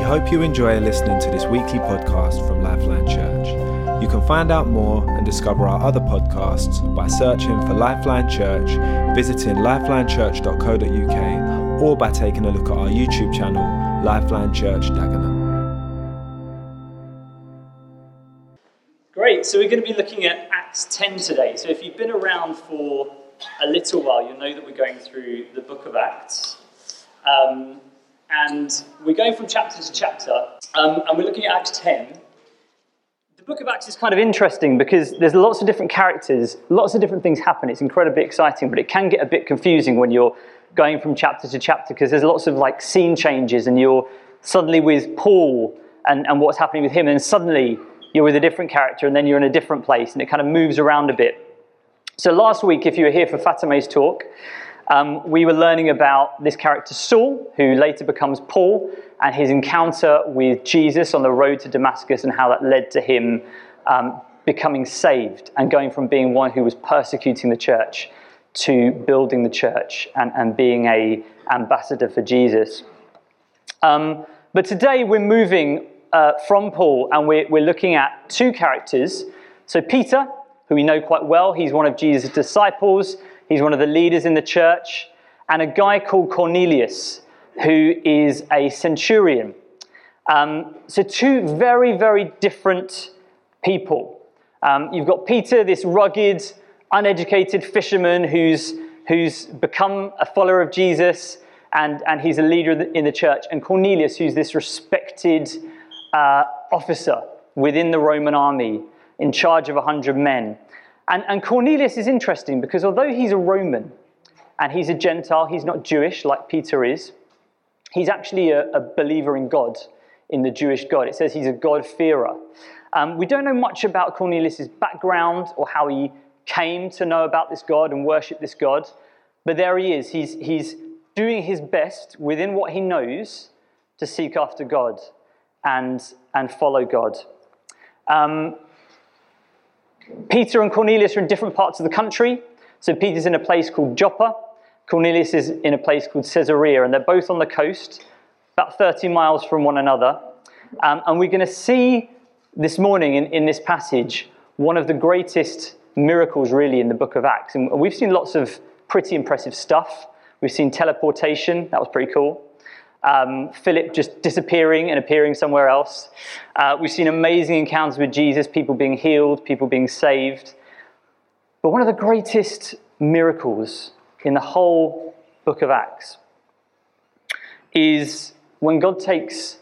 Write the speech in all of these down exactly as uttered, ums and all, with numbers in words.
hope you enjoy listening to this weekly podcast from Lifeline Church. You can find out more and discover our other podcasts by searching for Lifeline Church, visiting lifeline church dot co dot uk, or by taking a look at our YouTube channel, Lifeline Church Dagenham. Great, so we're going to be looking at Acts ten today. So if you've been around for a little while, you'll know that we're going through the book of Acts. Um, and we're going from chapter to chapter, um, and we're looking at Acts ten. The book of Acts is kind of interesting because there's lots of different characters, lots of different things happen. It's incredibly exciting, but it can get a bit confusing when you're going from chapter to chapter because there's lots of like scene changes and you're suddenly with Paul and, and what's happening with him, and suddenly you're with a different character and then you're in a different place and it kind of moves around a bit. So last week, if you were here for Fatime's talk, um, we were learning about this character Saul, who later becomes Paul, and his encounter with Jesus on the road to Damascus and how that led to him um, becoming saved and going from being one who was persecuting the church to building the church and, and being an ambassador for Jesus. Um, but today we're moving uh, from Paul and we're, we're looking at two characters. So Peter, who we know quite well, he's one of Jesus' disciples, he's one of the leaders in the church, and a guy called Cornelius, who is a centurion. Um, so two very, very different people. Um, you've got Peter, this rugged, uneducated fisherman who's who's become a follower of Jesus, and, and he's a leader in the church, and Cornelius, who's this respected uh, officer within the Roman army, in charge of a hundred men. And, and Cornelius is interesting because although he's a Roman and he's a Gentile, he's not Jewish like Peter is, he's actually a, a believer in God, in the Jewish God. It says he's a God-fearer. Um, we don't know much about Cornelius' background or how he came to know about this God and worship this God, but there he is. He's, he's doing his best within what he knows to seek after God and, and follow God. Um, Peter and Cornelius are in different parts of the country. So Peter's in a place called Joppa. Cornelius is in a place called Caesarea, and they're both on the coast, about thirty miles from one another. Um, and we're going to see this morning in, in this passage one of the greatest miracles really in the book of Acts. And we've seen lots of pretty impressive stuff. We've seen teleportation, that was pretty cool. Um, Philip just disappearing and appearing somewhere else. Uh, we've seen amazing encounters with Jesus, people being healed, people being saved. But one of the greatest miracles in the whole book of Acts is when God takes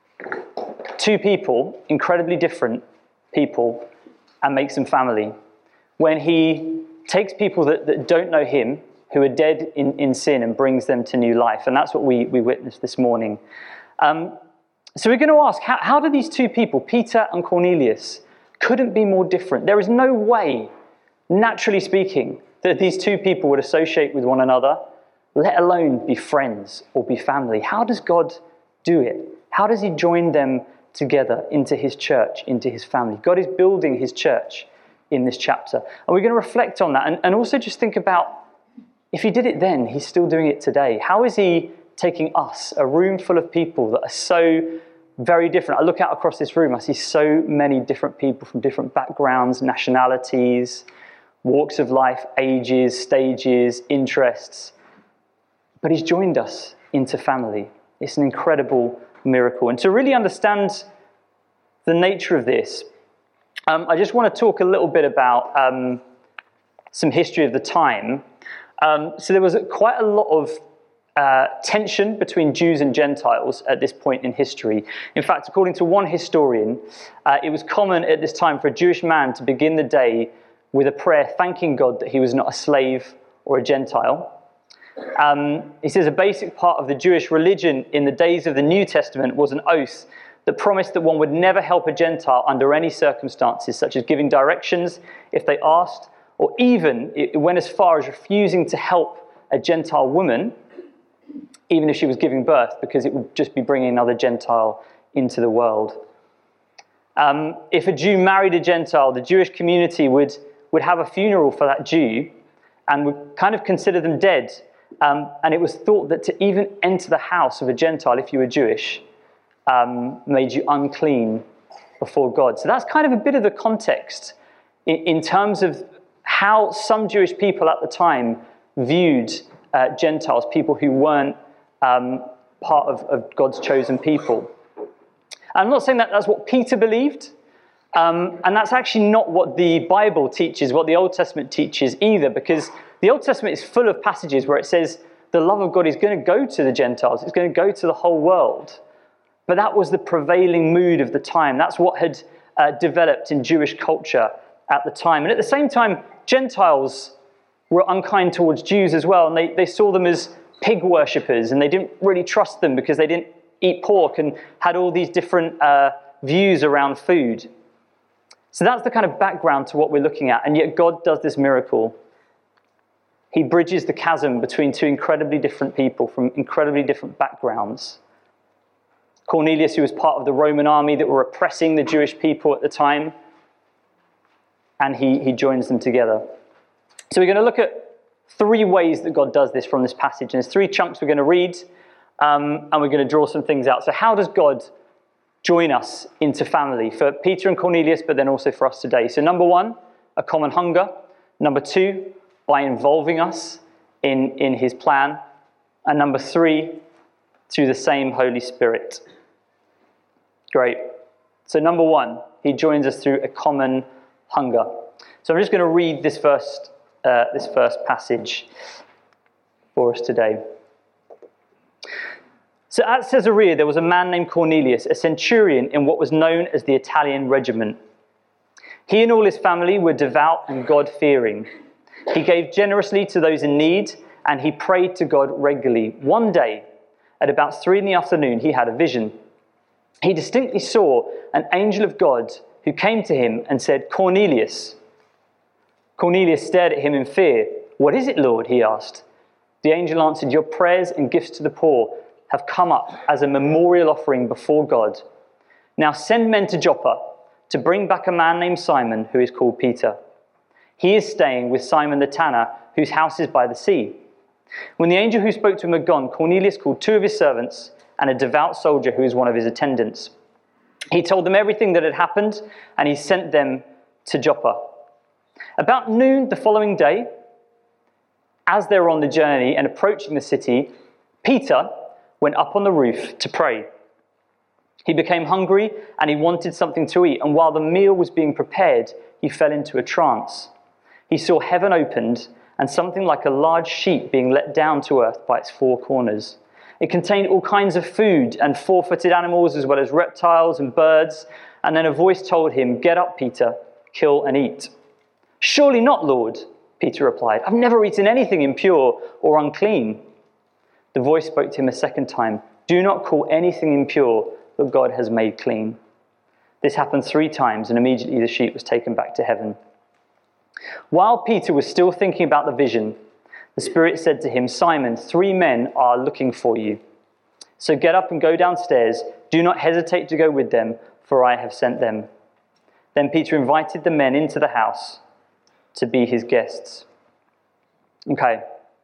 two people, incredibly different people, and makes them family. When he takes people that, that don't know him, who are dead in, in sin, and brings them to new life. And that's what we, we witnessed this morning. Um, so we're going to ask, how, how do these two people, Peter and Cornelius, couldn't be more different? There is no way, naturally speaking, that these two people would associate with one another, let alone be friends or be family. How does God do it? How does he join them together into his church, into his family? God is building his church in this chapter. And we're going to reflect on that and, and also just think about, if he did it then, he's still doing it today. How is he taking us, a room full of people that are so very different? I look out across this room, I see so many different people from different backgrounds, nationalities, walks of life, ages, stages, interests. But he's joined us into family. It's an incredible miracle. And to really understand the nature of this, um, I just want to talk a little bit about um, some history of the time. Um, so there was quite a lot of uh, tension between Jews and Gentiles at this point in history. In fact, according to one historian, uh, it was common at this time for a Jewish man to begin the day with a prayer thanking God that he was not a slave or a Gentile. Um, he says a basic part of the Jewish religion in the days of the New Testament was an oath that promised that one would never help a Gentile under any circumstances, such as giving directions if they asked, or even it went as far as refusing to help a Gentile woman, even if she was giving birth, because it would just be bringing another Gentile into the world. Um, if a Jew married a Gentile, the Jewish community would, would have a funeral for that Jew and would kind of consider them dead. Um, and it was thought that to even enter the house of a Gentile, if you were Jewish, um, made you unclean before God. So that's kind of a bit of the context in, in terms of how some Jewish people at the time viewed uh, Gentiles, people who weren't um, part of, of God's chosen people. I'm not saying that that's what Peter believed, um, and that's actually not what the Bible teaches, what the Old Testament teaches either, because the Old Testament is full of passages where it says the love of God is going to go to the Gentiles, it's going to go to the whole world. But that was the prevailing mood of the time. That's what had uh, developed in Jewish culture at the time. And at the same time, Gentiles were unkind towards Jews as well, and they, they saw them as pig worshippers, and they didn't really trust them because they didn't eat pork and had all these different uh, views around food. So that's the kind of background to what we're looking at, and yet God does this miracle. He bridges the chasm between two incredibly different people from incredibly different backgrounds. Cornelius, who was part of the Roman army that were oppressing the Jewish people at the time, and he, he joins them together. So we're going to look at three ways that God does this from this passage. And there's three chunks we're going to read, um, and we're going to draw some things out. So how does God join us into family? For Peter and Cornelius, but then also for us today. So number one, a common hunger. Number two, by involving us in, in his plan. And number three, through the same Holy Spirit. Great. So number one, he joins us through a common hunger. So I'm just going to read this first, uh, this first passage for us today. So at Caesarea, there was a man named Cornelius, a centurion in what was known as the Italian regiment. He and all his family were devout and God-fearing. He gave generously to those in need, and he prayed to God regularly. One day, at about three in the afternoon, he had a vision. He distinctly saw an angel of God who came to him and said, "Cornelius." Cornelius stared at him in fear. "What is it, Lord?" he asked. The angel answered, "Your prayers and gifts to the poor have come up as a memorial offering before God. Now send men to Joppa to bring back a man named Simon, who is called Peter. He is staying with Simon the tanner, whose house is by the sea." When the angel who spoke to him had gone, Cornelius called two of his servants and a devout soldier who was one of his attendants. He told them everything that had happened, and he sent them to Joppa. About noon the following day, as they were on the journey and approaching the city, Peter went up on the roof to pray. He became hungry and he wanted something to eat, and while the meal was being prepared, he fell into a trance. He saw heaven opened and something like a large sheet being let down to earth by its four corners. It contained all kinds of food and four-footed animals as well as reptiles and birds, and then a voice told him, "Get up, Peter, kill and eat." "Surely not, Lord," Peter replied. "I've never eaten anything impure or unclean." The voice spoke to him a second time, "Do not call anything impure that God has made clean." This happened three times, and immediately the sheet was taken back to heaven. While Peter was still thinking about the vision, the Spirit said to him, "Simon, three men are looking for you. So get up and go downstairs. Do not hesitate to go with them, for I have sent them." Then Peter invited the men into the house to be his guests. Okay.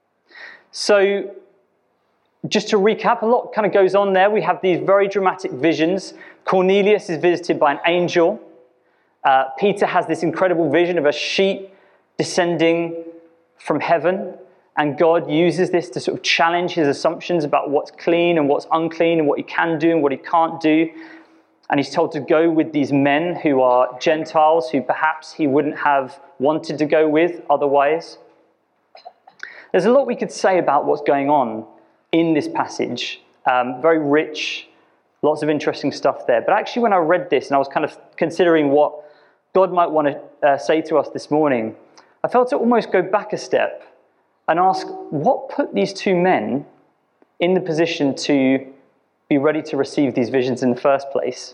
So just to recap, a lot kind of goes on there. We have these very dramatic visions. Cornelius is visited by an angel. Uh, Peter has this incredible vision of a sheet descending from heaven, and God uses this to sort of challenge his assumptions about what's clean and what's unclean and what he can do and what he can't do. And he's told to go with these men who are Gentiles, who perhaps he wouldn't have wanted to go with otherwise. There's a lot we could say about what's going on in this passage. Um, very rich, lots of interesting stuff there. But actually, when I read this and I was kind of considering what God might want to uh, say to us this morning, I felt to almost go back a step and ask, what put these two men in the position to be ready to receive these visions in the first place?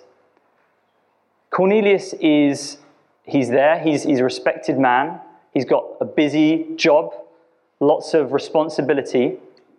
Cornelius is, he's there, he's, he's a respected man, he's got a busy job, lots of responsibility,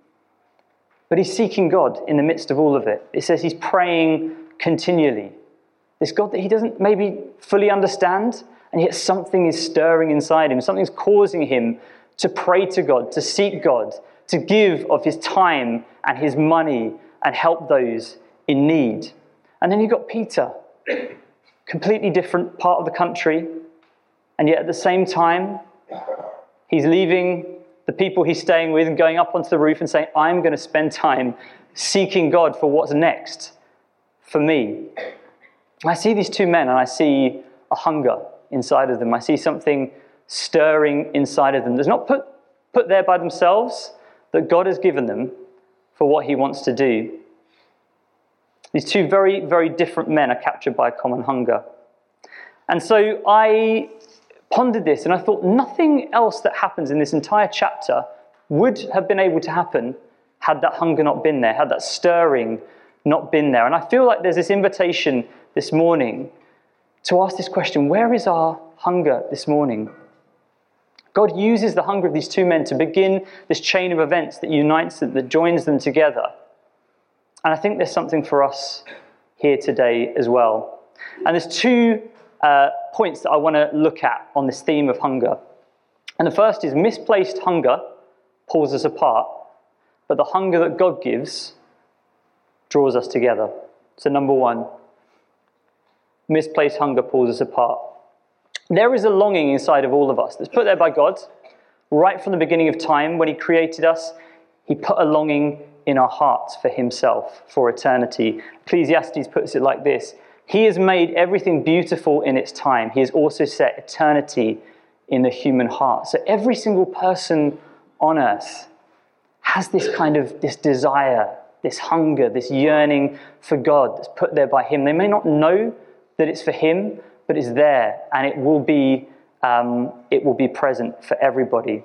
but he's seeking God in the midst of all of it. It says he's praying continually. This God that he doesn't maybe fully understand, and yet something is stirring inside him. Something's causing him to pray to God, to seek God, to give of his time and his money and help those in need. And then you've got Peter, completely different part of the country, and yet at the same time, he's leaving the people he's staying with and going up onto the roof and saying, I'm going to spend time seeking God for what's next for me. I see these two men and I see a hunger inside of them. I see something stirring inside of them that's not put, put there by themselves, that God has given them for what he wants to do. These two very, very different men are captured by a common hunger. And so I pondered this and I thought nothing else that happens in this entire chapter would have been able to happen had that hunger not been there, had that stirring not been there. And I feel like there's this invitation this morning to ask this question: where is our hunger this morning? God uses the hunger of these two men to begin this chain of events that unites them, that joins them together. And I think there's something for us here today as well. And there's two uh, points that I want to look at on this theme of hunger. And the first is misplaced hunger pulls us apart, but the hunger that God gives draws us together. So number one, misplaced hunger pulls us apart. There is a longing inside of all of us that's put there by God. Right from the beginning of time, when he created us, he put a longing in our hearts for himself, for eternity. Ecclesiastes puts it like this: he has made everything beautiful in its time. He has also set eternity in the human heart. So every single person on earth has this kind of, this desire, this hunger, this yearning for God that's put there by him. They may not know that it's for him, but it's there, and it will be um, it will be present for everybody.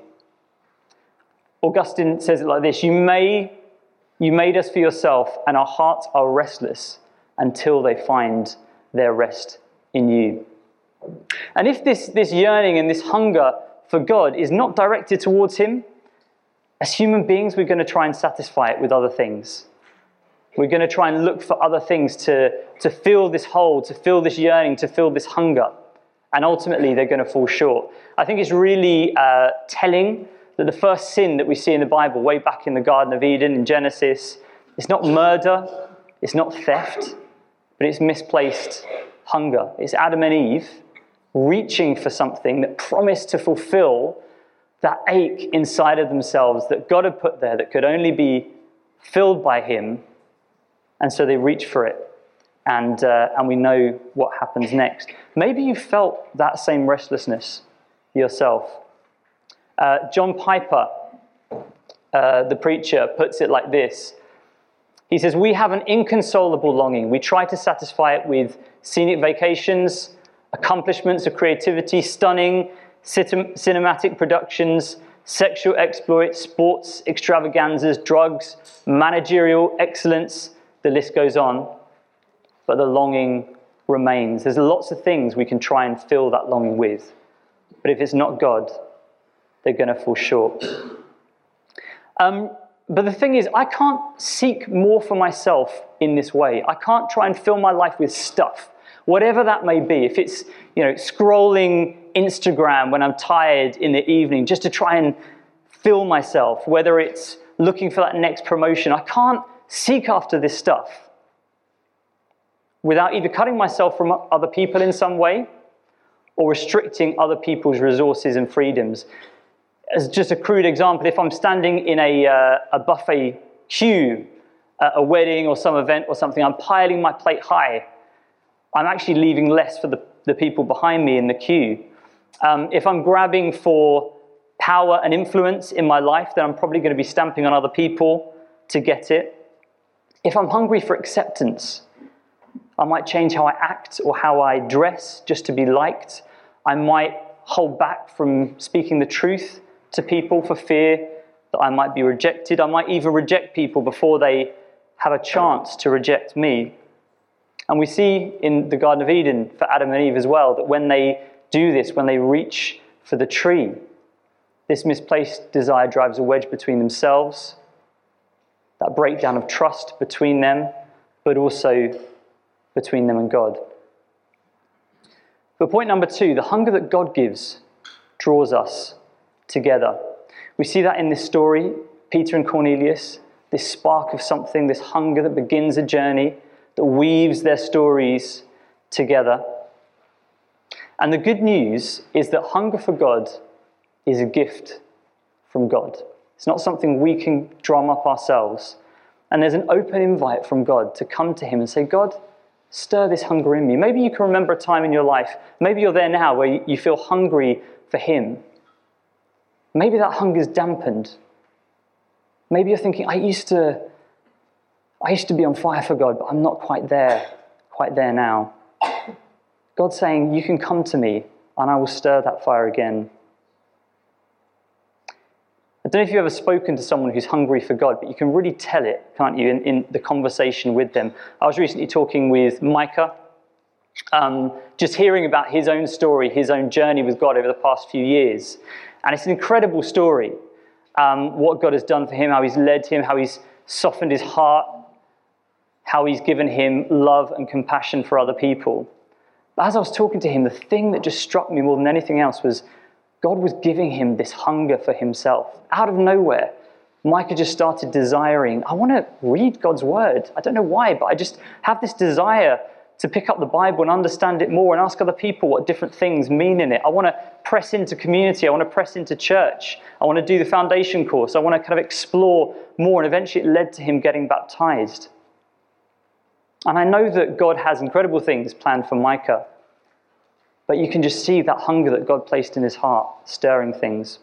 Augustine says it like this: You may you made us for yourself, and our hearts are restless until they find their rest in you. And if this this yearning and this hunger for God is not directed towards him, as human beings, we're going to try and satisfy it with other things. We're going to try and look for other things to, to fill this hole, to fill this yearning, to fill this hunger. And ultimately, they're going to fall short. I think it's really uh, telling that the first sin that we see in the Bible, way back in the Garden of Eden, in Genesis, it's not murder, it's not theft, but it's misplaced hunger. It's Adam and Eve reaching for something that promised to fulfill that ache inside of themselves that God had put there that could only be filled by him. And so they reach for it, and uh, and we know what happens next. Maybe you felt that same restlessness yourself. Uh, John Piper, uh, the preacher, puts it like this. He says, we have an inconsolable longing. We try to satisfy it with scenic vacations, accomplishments of creativity, stunning cinematic productions, sexual exploits, sports extravaganzas, drugs, managerial excellence. The list goes on, but the longing remains. There's lots of things we can try and fill that longing with, but if it's not God, they're going to fall short. Um, but the thing is, I can't seek more for myself in this way. I can't try and fill my life with stuff, whatever that may be. If it's, you know, scrolling Instagram when I'm tired in the evening just to try and fill myself, whether it's looking for that next promotion, I can't seek after this stuff without either cutting myself from other people in some way or restricting other people's resources and freedoms. As just a crude example, if I'm standing in a, uh, a buffet queue at a wedding or some event or something, I'm piling my plate high, I'm actually leaving less for the, the people behind me in the queue. Um, if I'm grabbing for power and influence in my life, then I'm probably going to be stamping on other people to get it. If I'm hungry for acceptance, I might change how I act or how I dress just to be liked. I might hold back from speaking the truth to people for fear that I might be rejected. I might even reject people before they have a chance to reject me. And we see in the Garden of Eden for Adam and Eve as well, that when they do this, when they reach for the tree, this misplaced desire drives a wedge between themselves, that breakdown of trust between them, but also between them and God. But point number two, the hunger that God gives draws us together. We see that in this story, Peter and Cornelius, this spark of something, this hunger that begins a journey that weaves their stories together. And the good news is that hunger for God is a gift from God. It's not something we can drum up ourselves. And there's an open invite from God to come to him and say, God, stir this hunger in me. Maybe you can remember a time in your life, maybe you're there now where you feel hungry for him. Maybe that hunger's dampened. Maybe you're thinking, I used to, I used to be on fire for God, but I'm not quite there, quite there now. God's saying, you can come to me and I will stir that fire again. I don't know if you've ever spoken to someone who's hungry for God, but you can really tell it, can't you, in, in the conversation with them. I was recently talking with Micah, um, just hearing about his own story, his own journey with God over the past few years. And it's an incredible story, um, what God has done for him, how he's led him, how he's softened his heart, how he's given him love and compassion for other people. But as I was talking to him, the thing that just struck me more than anything else was God was giving him this hunger for himself. Out of nowhere, Micah just started desiring, I want to read God's word. I don't know why, but I just have this desire to pick up the Bible and understand it more and ask other people what different things mean in it. I want to press into community. I want to press into church. I want to do the foundation course. I want to kind of explore more. And eventually it led to him getting baptized. And I know that God has incredible things planned for Micah. But you can just see that hunger that God placed in his heart, stirring things.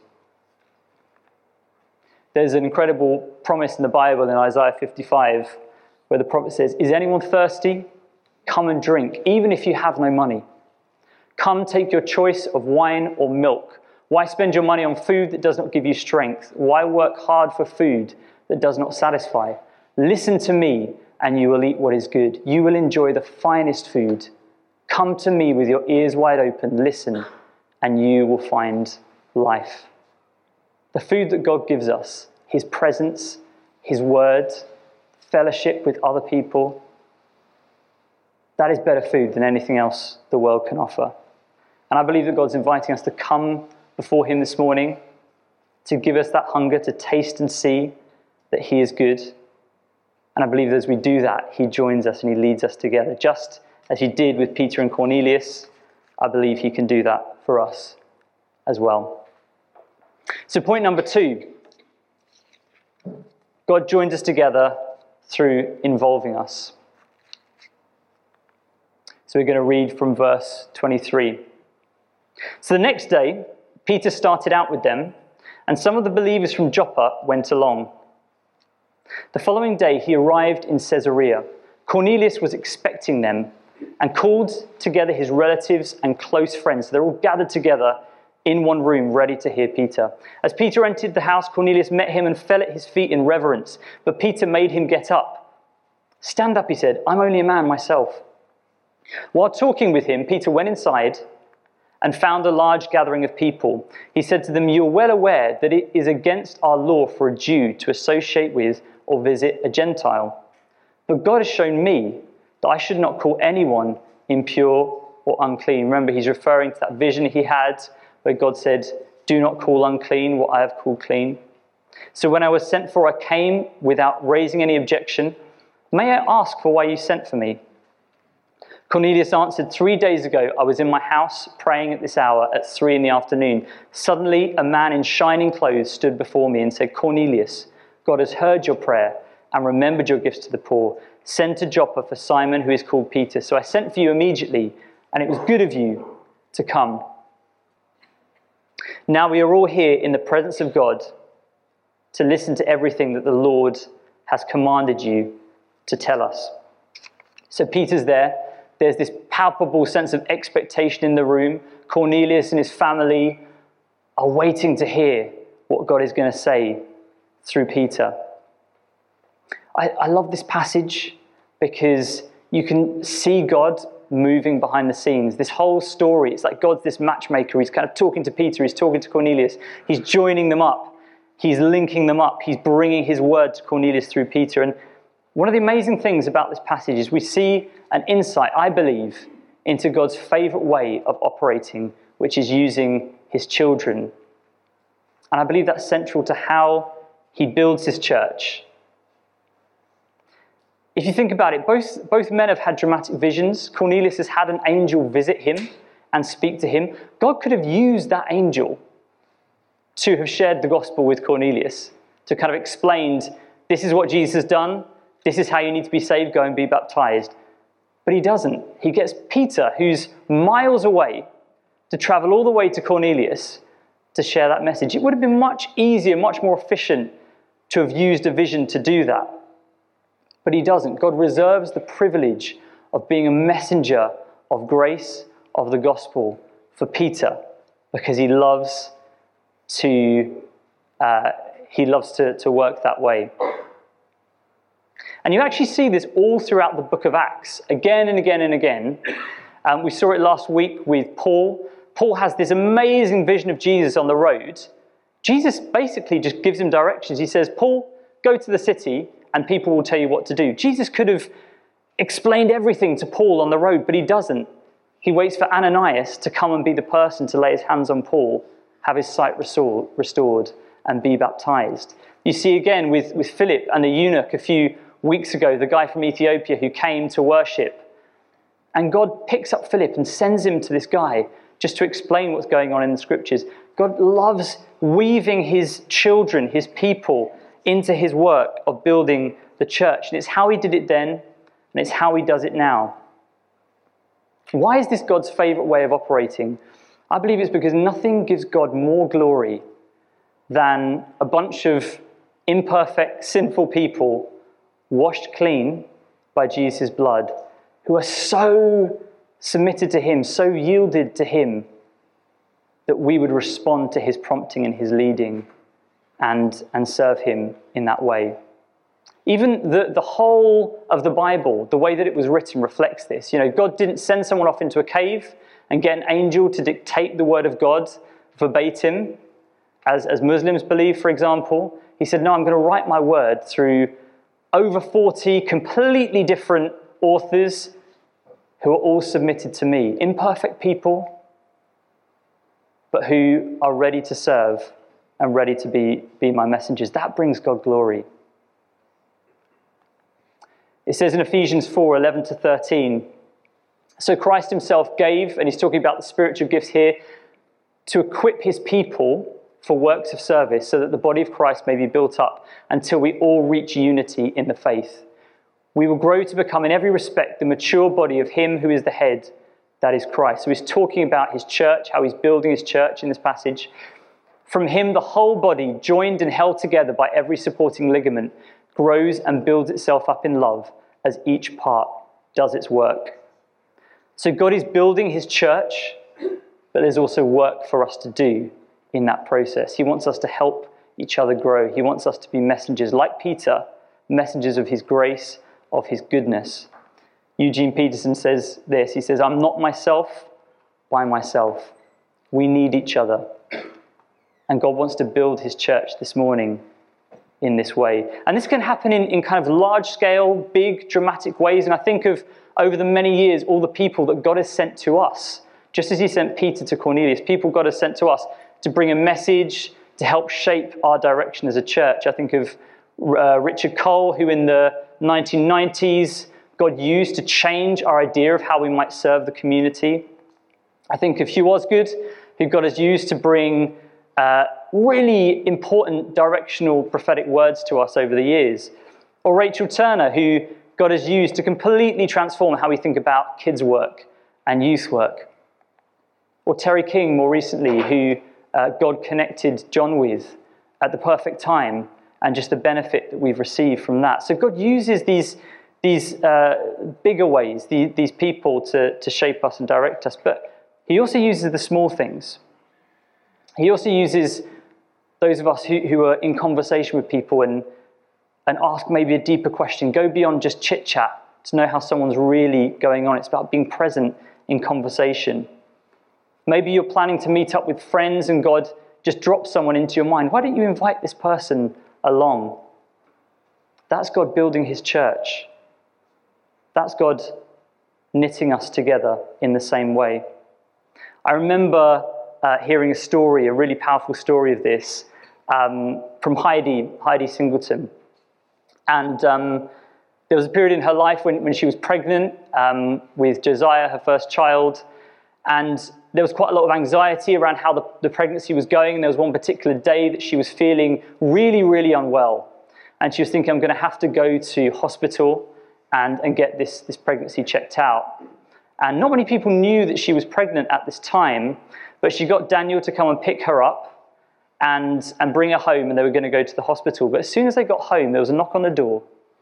There's an incredible promise in the Bible in Isaiah fifty-five where the prophet says, is anyone thirsty? Come and drink, even if you have no money. Come take your choice of wine or milk. Why spend your money on food that does not give you strength? Why work hard for food that does not satisfy? Listen to me and you will eat what is good. You will enjoy the finest food. Come to me with your ears wide open, listen, and you will find life. The food that God gives us, his presence, his word, fellowship with other people, that is better food than anything else the world can offer. And I believe that God's inviting us to come before him this morning, to give us that hunger to taste and see that he is good. And I believe that as we do that, he joins us and he leads us together. Just as he did with Peter and Cornelius, I believe he can do that for us as well. So point number two, God joins us together through involving us. So we're going to read from verse twenty-three. So the next day, Peter started out with them, and some of the believers from Joppa went along. The following day, he arrived in Caesarea. Cornelius was expecting them and called together his relatives and close friends. They're all gathered together in one room, ready to hear Peter. As Peter entered the house, Cornelius met him and fell at his feet in reverence. But Peter made him get up. Stand up, he said. I'm only a man myself. While talking with him, Peter went inside and found a large gathering of people. He said to them, you're well aware that it is against our law for a Jew to associate with or visit a Gentile. But God has shown me that I should not call anyone impure or unclean. Remember, he's referring to that vision he had where God said, do not call unclean what I have called clean. So when I was sent for, I came without raising any objection. May I ask for why you sent for me? Cornelius answered, three days ago, I was in my house praying at this hour at three in the afternoon. Suddenly, a man in shining clothes stood before me and said, Cornelius, God has heard your prayer and remembered your gifts to the poor. Send to Joppa for Simon, who is called Peter. So I sent for you immediately, and it was good of you to come. Now we are all here in the presence of God to listen to everything that the Lord has commanded you to tell us. So Peter's there. There's this palpable sense of expectation in the room. Cornelius and his family are waiting to hear what God is going to say through Peter. I, I love this passage because you can see God moving behind the scenes. This whole story, it's like God's this matchmaker. He's kind of talking to Peter. He's talking to Cornelius. He's joining them up. He's linking them up. He's bringing his word to Cornelius through Peter. And one of the amazing things about this passage is we see an insight, I believe, into God's favorite way of operating, which is using his children. And I believe that's central to how he builds his church. If you think about it, both, both men have had dramatic visions. Cornelius has had an angel visit him and speak to him. God could have used that angel to have shared the gospel with Cornelius, to kind of explained, this is what Jesus has done, this is how you need to be saved, go and be baptized. But he doesn't. He gets Peter, who's miles away, to travel all the way to Cornelius to share that message. It would have been much easier, much more efficient to have used a vision to do that. But he doesn't. God reserves the privilege of being a messenger of grace, of the gospel, for Peter, because he loves to uh, he loves to, to work that way. And you actually see this all throughout the book of Acts, again and again and again. Um, we saw it last week with Paul. Paul has this amazing vision of Jesus on the road. Jesus basically just gives him directions. He says, Paul, go to the city and people will tell you what to do. Jesus could have explained everything to Paul on the road, but he doesn't. He waits for Ananias to come and be the person to lay his hands on Paul, have his sight restored, and be baptized. You see again with, with Philip and the eunuch a few weeks ago, the guy from Ethiopia who came to worship. And God picks up Philip and sends him to this guy just to explain what's going on in the scriptures. God loves weaving his children, his people, into his work of building the church. And it's how he did it then, and it's how he does it now. Why is this God's favorite way of operating? I believe it's because nothing gives God more glory than a bunch of imperfect, sinful people washed clean by Jesus' blood, who are so submitted to him, so yielded to him, that we would respond to his prompting and his leading and, and serve him in that way. Even the, the whole of the Bible, the way that it was written, reflects this. You know, God didn't send someone off into a cave and get an angel to dictate the word of God verbatim, as, as Muslims believe, for example. He said, no, I'm going to write my word through over forty completely different authors who are all submitted to me. Imperfect people, but who are ready to serve and ready to be, be my messengers. That brings God glory. It says in Ephesians four, eleven to thirteen, so Christ himself gave, and he's talking about the spiritual gifts here, to equip his people for works of service so that the body of Christ may be built up until we all reach unity in the faith. We will grow to become in every respect the mature body of him who is the head, that is Christ. So he's talking about his church, how he's building his church in this passage. From him, the whole body, joined and held together by every supporting ligament, grows and builds itself up in love as each part does its work. So God is building his church, but there's also work for us to do in that process. He wants us to help each other grow. He wants us to be messengers, like Peter, messengers of his grace, of his goodness. Eugene Peterson says this, he says, I'm not myself by myself. We need each other. And God wants to build his church this morning in this way. And this can happen in, in kind of large scale, big, dramatic ways. And I think of, over the many years, all the people that God has sent to us. Just as he sent Peter to Cornelius, people God has sent to us to bring a message, to help shape our direction as a church. I think of uh, Richard Cole, who in the nineteen nineties, God used to change our idea of how we might serve the community. I think of Hugh Osgood, who God has used to bring uh, really important directional prophetic words to us over the years. Or Rachel Turner, who God has used to completely transform how we think about kids' work and youth work. Or Terry King, more recently, who uh, God connected John with at the perfect time, and just the benefit that we've received from that. So God uses these, these uh, bigger ways, the, these people to, to shape us and direct us, but he also uses the small things. He also uses those of us who, who are in conversation with people and, and ask maybe a deeper question, go beyond just chit-chat to know how someone's really going on. It's about being present in conversation. Maybe you're planning to meet up with friends and God just drops someone into your mind. Why don't you invite this person along? That's God building his church. That's God knitting us together in the same way. I remember uh, hearing a story, a really powerful story of this, um, from Heidi, Heidi Singleton. And um, There was a period in her life when, when she was pregnant um, with Josiah, her first child, and there was quite a lot of anxiety around how the, the pregnancy was going. And there was one particular day that she was feeling really, really unwell. And she was thinking, I'm going to have to go to hospital and, and get this, this pregnancy checked out. And not many people knew that she was pregnant at this time, but she got Daniel to come and pick her up and, and bring her home, and they were going to go to the hospital. But as soon as they got home, there was a knock on the door.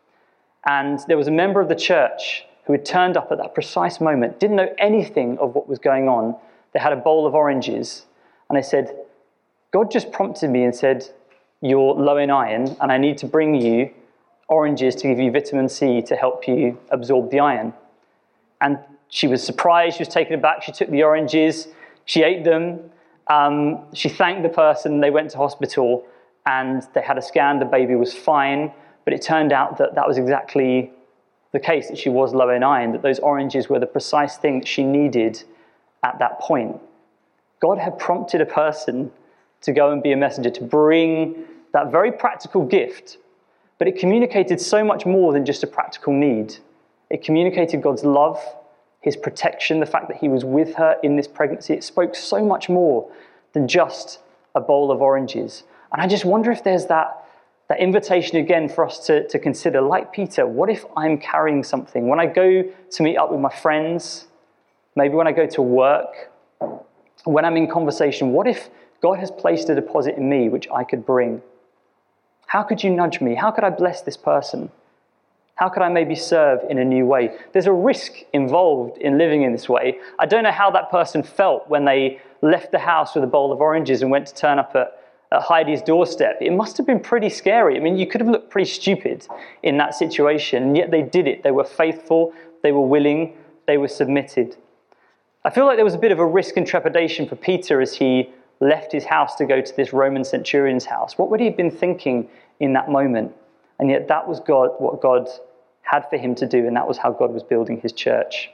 And there was a member of the church who had turned up at that precise moment, didn't know anything of what was going on. They had a bowl of oranges, and they said, God just prompted me and said, you're low in iron, and I need to bring you oranges to give you vitamin C to help you absorb the iron. And she was surprised, she was taken aback, she took the oranges, she ate them, um, she thanked the person, they went to hospital, and they had a scan, the baby was fine, but it turned out that that was exactly the case, that she was low in iron, that those oranges were the precise thing that she needed at that point. God had prompted a person to go and be a messenger, to bring that very practical gift, but it communicated so much more than just a practical need. It communicated God's love, his protection, the fact that he was with her in this pregnancy. It spoke so much more than just a bowl of oranges. And I just wonder if there's that That invitation again for us to, to consider, like Peter, what if I'm carrying something? When I go to meet up with my friends, maybe when I go to work, when I'm in conversation, what if God has placed a deposit in me which I could bring? How could you nudge me? How could I bless this person? How could I maybe serve in a new way? There's a risk involved in living in this way. I don't know how that person felt when they left the house with a bowl of oranges and went to turn up at at Heidi's doorstep. It must have been pretty scary. I mean, you could have looked pretty stupid in that situation, and yet they did it. They were faithful, they were willing, they were submitted. I feel like there was a bit of a risk and trepidation for Peter as he left his house to go to this Roman centurion's house. What would he have been thinking in that moment? And yet that was God, what God had for him to do, and that was how God was building his church.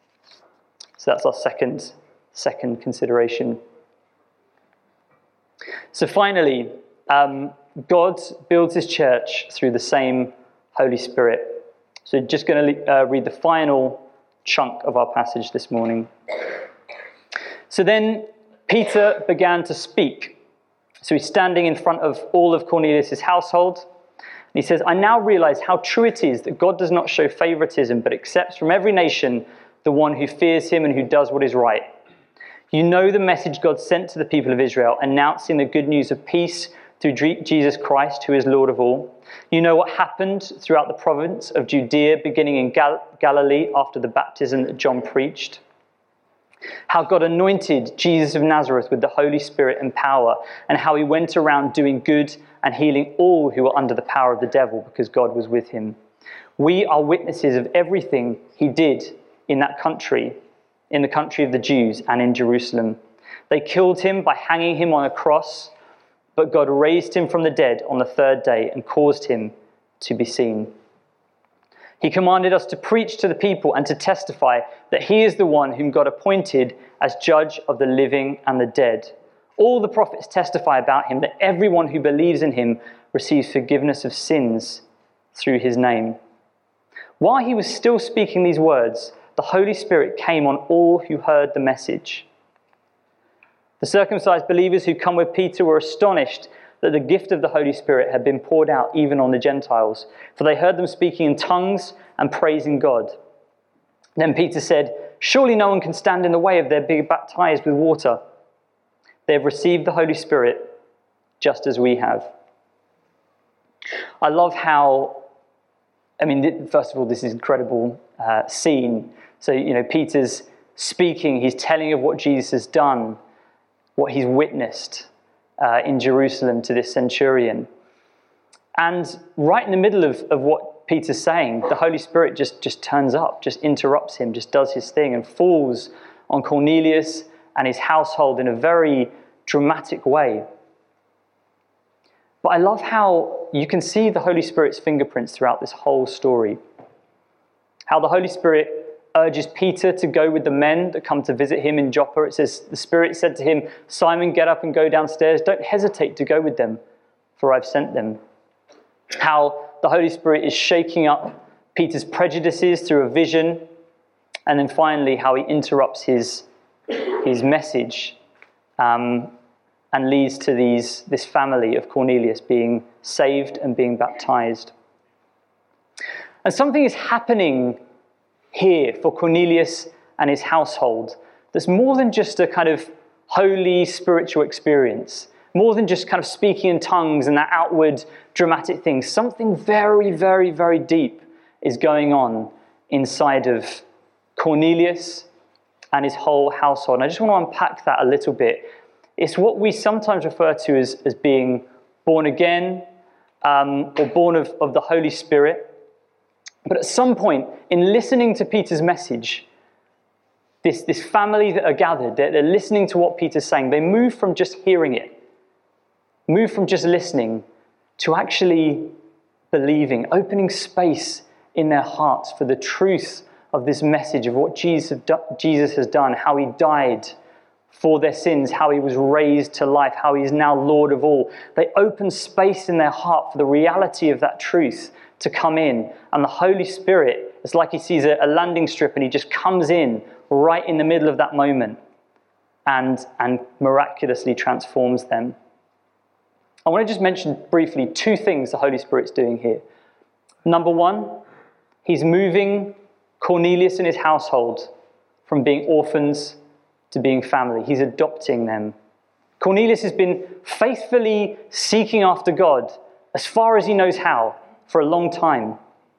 So that's our second, second consideration. So finally, um, God builds his church through the same Holy Spirit. So just going to uh, read the final chunk of our passage this morning. So then Peter began to speak. So he's standing in front of all of Cornelius' household. And he says, I now realize how true it is that God does not show favoritism, but accepts from every nation the one who fears him and who does what is right. You know the message God sent to the people of Israel, announcing the good news of peace through Jesus Christ, who is Lord of all. You know what happened throughout the province of Judea, beginning in Gal- Galilee after the baptism that John preached. How God anointed Jesus of Nazareth with the Holy Spirit and power, and how he went around doing good and healing all who were under the power of the devil, because God was with him. We are witnesses of everything he did in that country, in the country of the Jews and in Jerusalem. They killed him by hanging him on a cross, but God raised him from the dead on the third day and caused him to be seen. He commanded us to preach to the people and to testify that he is the one whom God appointed as judge of the living and the dead. All the prophets testify about him, that everyone who believes in him receives forgiveness of sins through his name. While he was still speaking these words, the Holy Spirit came on all who heard the message. The circumcised believers who come with Peter were astonished that the gift of the Holy Spirit had been poured out even on the Gentiles, for they heard them speaking in tongues and praising God. Then Peter said, surely no one can stand in the way of their being baptized with water. They have received the Holy Spirit just as we have. I love how, I mean, first of all, this is incredible uh, scene. So, you know, Peter's speaking, he's telling of what Jesus has done, what he's witnessed uh, in Jerusalem to this centurion. And right in the middle of, of what Peter's saying, the Holy Spirit just, just turns up, just interrupts him, just does his thing and falls on Cornelius and his household in a very dramatic way. But I love how you can see the Holy Spirit's fingerprints throughout this whole story. How the Holy Spirit urges Peter to go with the men that come to visit him in Joppa. It says, the Spirit said to him, Simon, get up and go downstairs. Don't hesitate to go with them, for I've sent them. How the Holy Spirit is shaking up Peter's prejudices through a vision, and then finally how he interrupts his, his message um, and leads to these, this family of Cornelius being saved and being baptized. And something is happening here for Cornelius and his household that's more than just a kind of holy spiritual experience, more than just kind of speaking in tongues and that outward dramatic thing. Something very, very, very deep is going on inside of Cornelius and his whole household. And I just want to unpack that a little bit. It's what we sometimes refer to as, as being born again um, or born of, of the Holy Spirit. But at some point, in listening to Peter's message, this, this family that are gathered, they're, they're listening to what Peter's saying. They move from just hearing it, move from just listening to actually believing, opening space in their hearts for the truth of this message of what Jesus, Jesus has done, how he died for their sins, how he was raised to life, how he is now Lord of all. They open space in their heart for the reality of that truth to come in. And the Holy Spirit, it's like he sees a, a landing strip and he just comes in right in the middle of that moment and, and miraculously transforms them. I want to just mention briefly two things the Holy Spirit's doing here. Number one, he's moving Cornelius and his household from being orphans to being family. He's adopting them. Cornelius has been faithfully seeking after God as far as he knows how for a long time.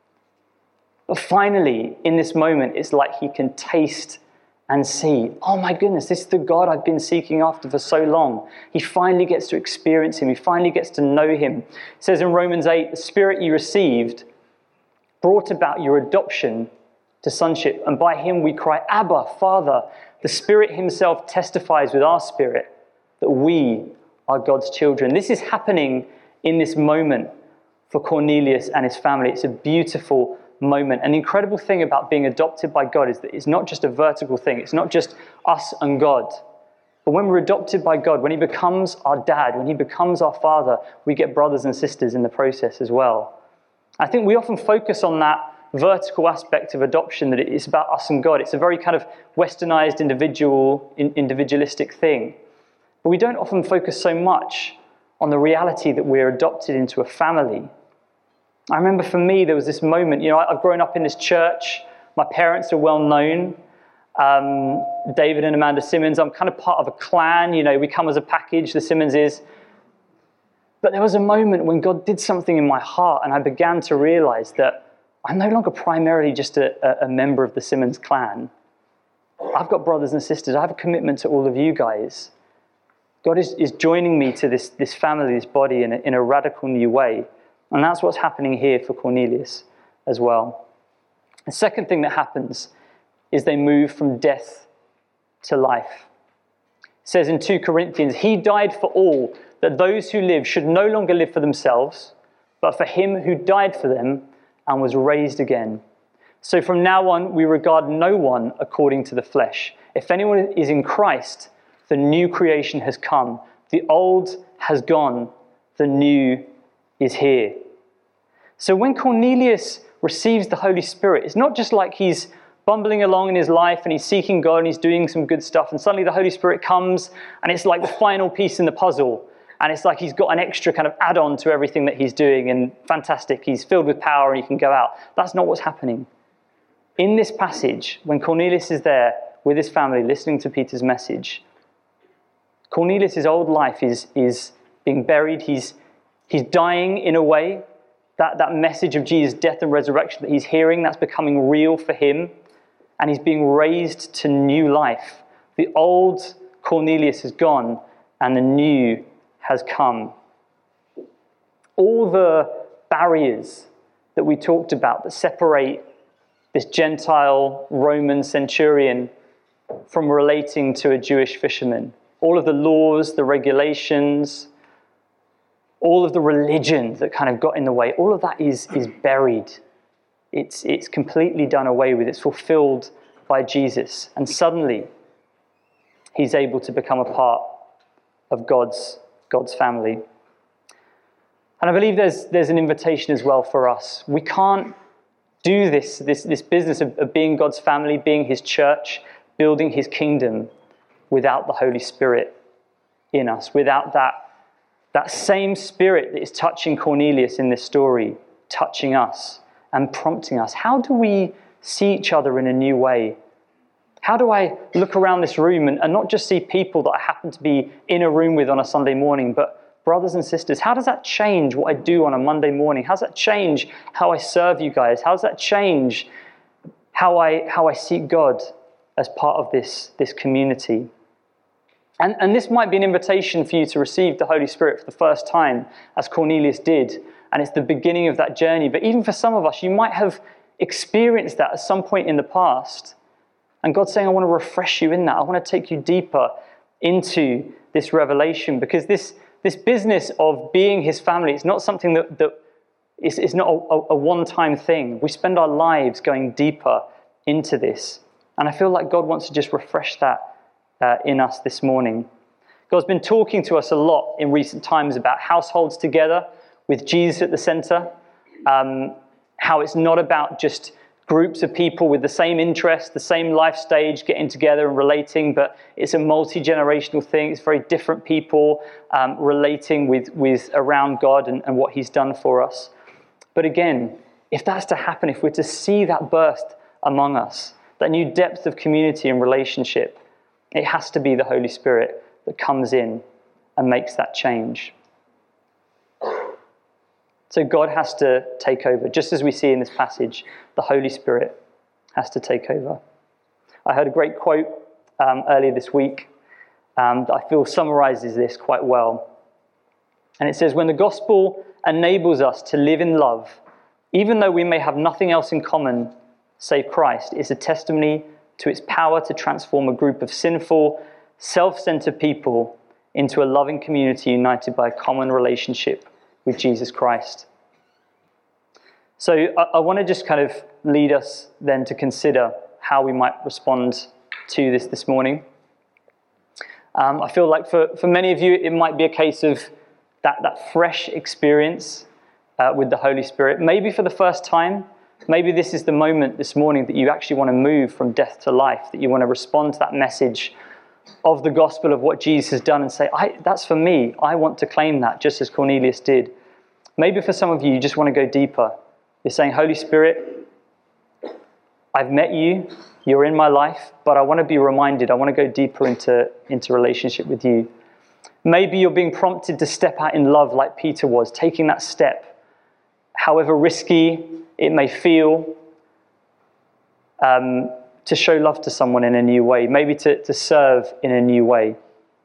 But finally, in this moment, it's like he can taste and see, oh my goodness, this is the God I've been seeking after for so long. He finally gets to experience him. He finally gets to know him. It says in Romans eight, the Spirit you received brought about your adoption to sonship, and by him we cry, Abba, Father. The Spirit himself testifies with our spirit that we are God's children. This is happening in this moment for Cornelius and his family. It's a beautiful moment. An incredible thing about being adopted by God is that it's not just a vertical thing. It's not just us and God. But when we're adopted by God, when he becomes our dad, when he becomes our father, we get brothers and sisters in the process as well. I think we often focus on that vertical aspect of adoption, that it's about us and God. It's a very kind of westernized, individual, individualistic thing. But we don't often focus so much on the reality that we're adopted into a family. I remember for me, there was this moment, you know, I've grown up in this church. My parents are well known. Um, David and Amanda Simmons, I'm kind of part of a clan. You know, we come as a package, the Simmonses. But there was a moment when God did something in my heart, and I began to realize that I'm no longer primarily just a, a member of the Simmons clan. I've got brothers and sisters. I have a commitment to all of you guys. God is, is joining me to this, this family, this body in a, in a radical new way. And that's what's happening here for Cornelius as well. The second thing that happens is they move from death to life. It says in Second Corinthians, he died for all, that those who live should no longer live for themselves, but for him who died for them and was raised again. So from now on, we regard no one according to the flesh. If anyone is in Christ, the new creation has come. The old has gone. The new is here. So when Cornelius receives the Holy Spirit, it's not just like he's bumbling along in his life and he's seeking God and he's doing some good stuff, and suddenly the Holy Spirit comes and it's like the final piece in the puzzle. And it's like he's got an extra kind of add-on to everything that he's doing, and fantastic, he's filled with power and he can go out. That's not what's happening. In this passage, when Cornelius is there with his family listening to Peter's message, Cornelius' old life is, is being buried. He's, he's dying in a way. That, that message of Jesus' death and resurrection that he's hearing, that's becoming real for him. And he's being raised to new life. The old Cornelius is gone and the new has come. All the barriers that we talked about that separate this Gentile Roman centurion from relating to a Jewish fisherman, all of the laws, the regulations, all of the religion that kind of got in the way, all of that is, is buried. It's, it's completely done away with. It's fulfilled by Jesus. And suddenly, he's able to become a part of God's God's family. And I believe there's there's an invitation as well for us. We can't do this, this, this business of, of being God's family, being his church, building his kingdom without the Holy Spirit in us, without that, that same Spirit that is touching Cornelius in this story, touching us and prompting us. How do we see each other in a new way? How do I look around this room and, and not just see people that I happen to be in a room with on a Sunday morning, but brothers and sisters? How does that change what I do on a Monday morning? How does that change how I serve you guys? How does that change how I how I seek God as part of this, this community? And, and this might be an invitation for you to receive the Holy Spirit for the first time, as Cornelius did, and it's the beginning of that journey. But even for some of us, you might have experienced that at some point in the past. And God's saying, I want to refresh you in that. I want to take you deeper into this revelation, because this, this business of being his family is not something that, that is, is not a, a one-time thing. We spend our lives going deeper into this. And I feel like God wants to just refresh that uh, in us this morning. God's been talking to us a lot in recent times about households together with Jesus at the center, um, how it's not about just groups of people with the same interests, the same life stage, getting together and relating, but it's a multi-generational thing. It's very different people um, relating with, with around God and, and what he's done for us. But again, if that's to happen, if we're to see that burst among us, that new depth of community and relationship, it has to be the Holy Spirit that comes in and makes that change. So God has to take over. Just as we see in this passage, the Holy Spirit has to take over. I heard a great quote um, earlier this week um, that I feel summarizes this quite well. And it says, when the gospel enables us to live in love, even though we may have nothing else in common save Christ, it's a testimony to its power to transform a group of sinful, self-centered people into a loving community united by a common relationship with Jesus Christ. So I, I want to just kind of lead us then to consider how we might respond to this this morning. Um, I feel like for, for many of you, it might be a case of that, that fresh experience uh, with the Holy Spirit. Maybe for the first time, maybe this is the moment this morning that you actually want to move from death to life, that you want to respond to that message of the gospel of what Jesus has done and say, I, that's for me. I want to claim that, just as Cornelius did. Maybe for some of you, you just want to go deeper. You're saying, Holy Spirit, I've met you. You're in my life, but I want to be reminded. I want to go deeper into, into relationship with you. Maybe you're being prompted to step out in love like Peter was, taking that step, however risky it may feel, um, to show love to someone in a new way, maybe to, to serve in a new way.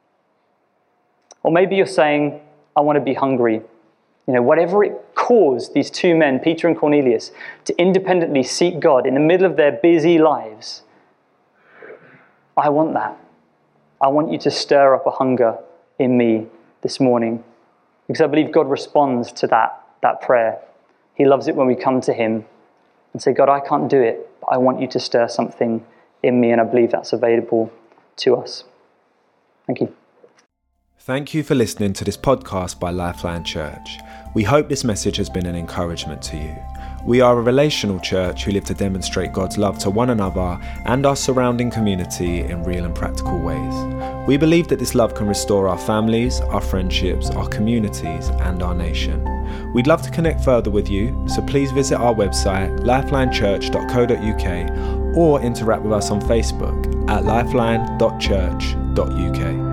Or maybe you're saying, I want to be hungry. You know, whatever it caused these two men, Peter and Cornelius, to independently seek God in the middle of their busy lives, I want that. I want you to stir up a hunger in me this morning, because I believe God responds to that, that prayer. He loves it when we come to him and say, God, I can't do it, but I want you to stir something in me, and I believe that's available to us. Thank you. Thank you for listening to this podcast by Lifeline Church. We hope this message has been an encouragement to you. We are a relational church who live to demonstrate God's love to one another and our surrounding community in real and practical ways. We believe that this love can restore our families, our friendships, our communities, and our nation. We'd love to connect further with you, so please visit our website, lifeline church dot co dot uk, or interact with us on Facebook at lifeline dot church dot uk.